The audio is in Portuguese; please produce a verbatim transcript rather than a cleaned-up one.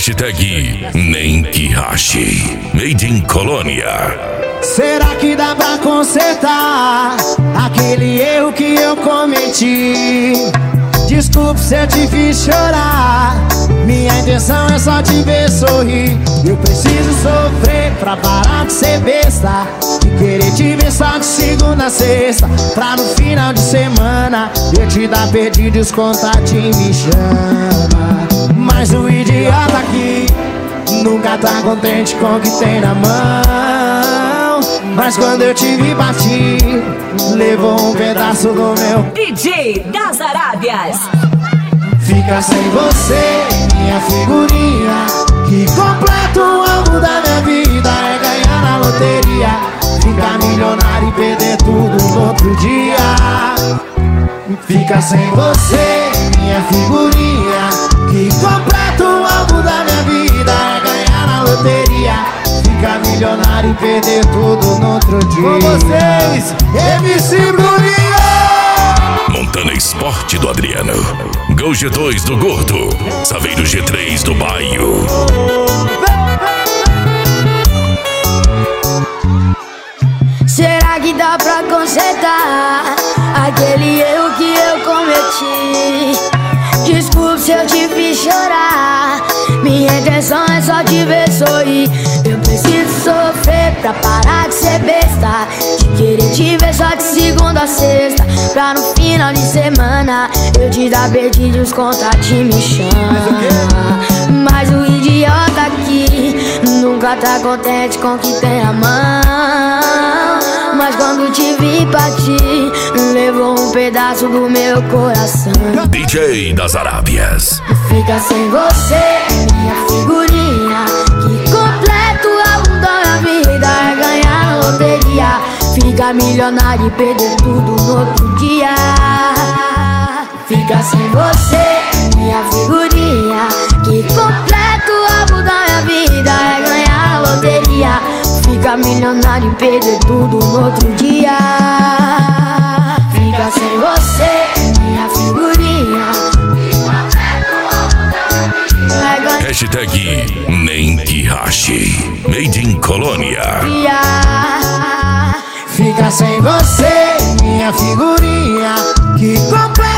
Hashtag nem que rache. Made in Colônia. Será que dá pra consertar aquele erro que eu cometi? Desculpe se eu te fiz chorar. Minha intenção é só te ver sorrir. Eu preciso sofrer pra parar de ser besta e querer te ver só de segunda a sexta, pra no final de semana eu te dar perdido e os contatinhos me chama. Mas o idiota aqui nunca tá contente com o que tem na mão. Mas quando eu te vi partir, levou um pedaço do meu D J das Arábias. Fica sem você, minha figurinha. Que completa o alvo da minha vida é ganhar na loteria, ficar milionário e perder tudo no outro dia. Fica sem você, minha figurinha. Que completa o alvo da minha vida é ganhar na loteria, ficar milionário e perder tudo no outro dia. Com vocês, M C Bruninho. Montana Esporte do Adriano, Gol G dois do Gordo, Saveiro G três do Baio. Será que dá pra consertar aquele erro que eu cometi? Desculpe se eu te fiz chorar. Minha intenção é só te ver sorrir. Eu preciso sofrer pra parar de ser besta, de querer te ver só de segunda a sexta, pra no final de semana eu te dar perdido e os contatinhos me chamam. Mas o idiota aqui nunca tá contente com o que tem na mão. Mas quando te vi partir, levou um pedaço do meu coração. D J das Arábias. Fica sem você, minha figurinha. Que completo o álbum da minha vida é ganhar na loteria, ficar milionário e perder tudo no outro dia. Fica sem você, minha figurinha. Que completo o álbum da minha vida é ganhar na loteria, ficar milionário e perder tudo no outro dia. Fica sem você, minha figurinha. Hashtag nem que rache. Made in Colônia. Fica sem você, minha figurinha. Que completa